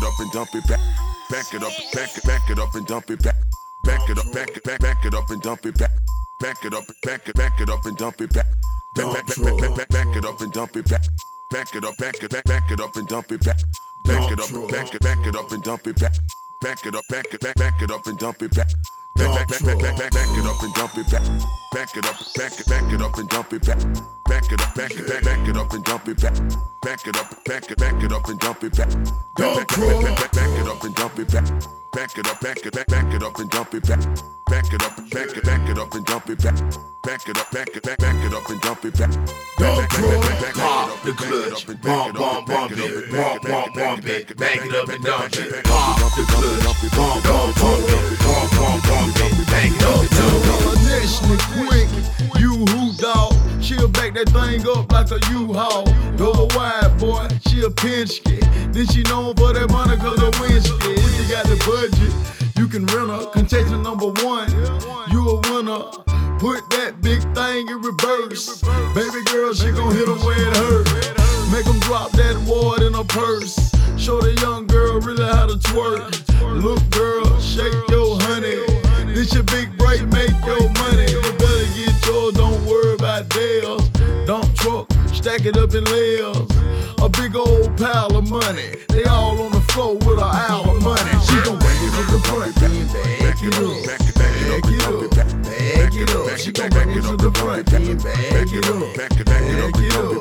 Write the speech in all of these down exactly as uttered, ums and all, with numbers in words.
it up and dump it back. Back it up, back it, back it up and dump it back. Back it up, back it, back, back it up and dump it back. Back it up, back it, back it up and dump it back. Back, back, back, back, back, back it up and dump it back. Back it up, back it, back, back it up and dump it back. Back it up, back it, back it up and dump it back. Back it up, back it, back, back it up and dump it back. Back, back, back, back, back, back it up and dump it back. Back it up, back it, back it up and dump it back. Back it up, back it, back, back it up and dump it back. Back it up, back it, back it up and dump it back. Back, back, back, back, back it up and dump it back. Back it up, back it, back, back it up and dump it back. Back it up, back it, back it up and dump it back. Back it up, back it, back, back it up and dump it back. Dog Troy, pop the clutch, bump, bump, bump it, bump, bump, bump it, back it up and dump it. Pop the clutch, bump, bump, bump it, bump, bump, bump it, back it up and dump it. Initially quick, you who dog, she'll back that thing up like a U-Haul. Double wide boy, she a Penske. Then she known for that money cause her Winsky. If you got the budget, you can rent her. Contagion number one, you a winner. Put that big thing in reverse. Baby girl, she gon' hit 'em where it hurt. Make 'em drop that wad in her purse. Show the young girl really how to twerk. Look girl, shake your honey. This your big break, make your money. You better get yours, don't worry about theirs. Dump truck, stack it up in layers. A big old pile of money. They all on the floor with an owl of money. She gon' bring it to the front, then back it up. Back it up, back it up. She gon' bring it to the front, then back it up. Back it up,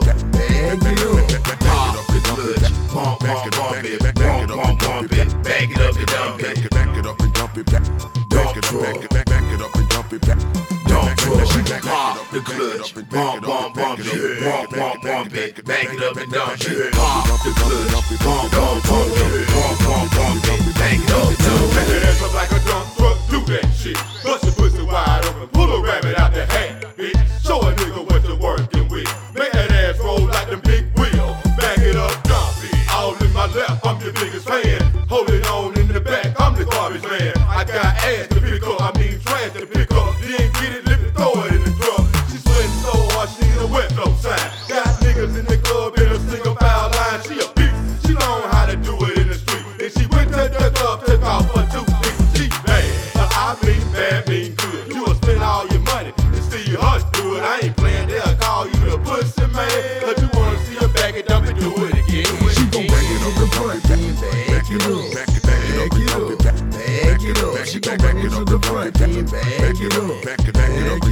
back it up. Pop the clutch, bump, bump, bump it, bump, bump, bump it, back it up and dump it. Back it up and dump it back. Back it up, back it, back, back it up and dump it back. Dog Troy, pop the clutch, bump, bump, bump it, bump, bump, bump it, back it up and dump it. Pop the clutch, bump, bump, bump it, bump, bump, bump it, back it up and dump Make it. that ass up like a dump truck, do that shit. Bust your pussy wide open, pull a rabbit out the hat, bitch. Show a nigga what you're working with. Make that ass roll like them big wheels. Back it up, dump it. All in my left, I'm your biggest fan. Hold it on in the back, I'm the garbage man. I got ass to pick up, I mean trash to pick up. Then get it, lift it, throw it in the truck. She sweating so hard, she need a wet flow sign. Got niggas in the club in a single foul line. She a beast, she know how to do it in the street. And she went to the club, took off her two feet. She bad, but I mean bad, mean good. You will spend all your money to see her do it. I ain't playing, they'll call you the pussy man. Cause you wanna see her back it up and do it again. She gon' bring it to the front, then back it up. Back it up, back it up. She gon' bring it to the front, then back it up. Back it up,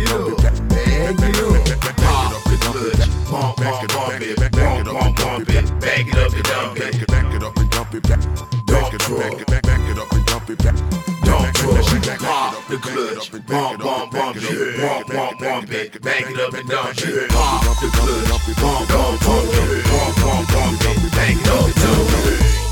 back it up. Pop the clutch, bump, bump, bump it, bump, bump, bump it, back it up and dump it. Back it up and dump it back. Back it up, back it, back, back it up and dump it back. Dog Troy, pop the clutch, bump, bump, bump it, bump, bump, bump it, back it up and dump it. Pop the clutch, bump, bump, bump it, bump, bump, bump it, back it up and dump it.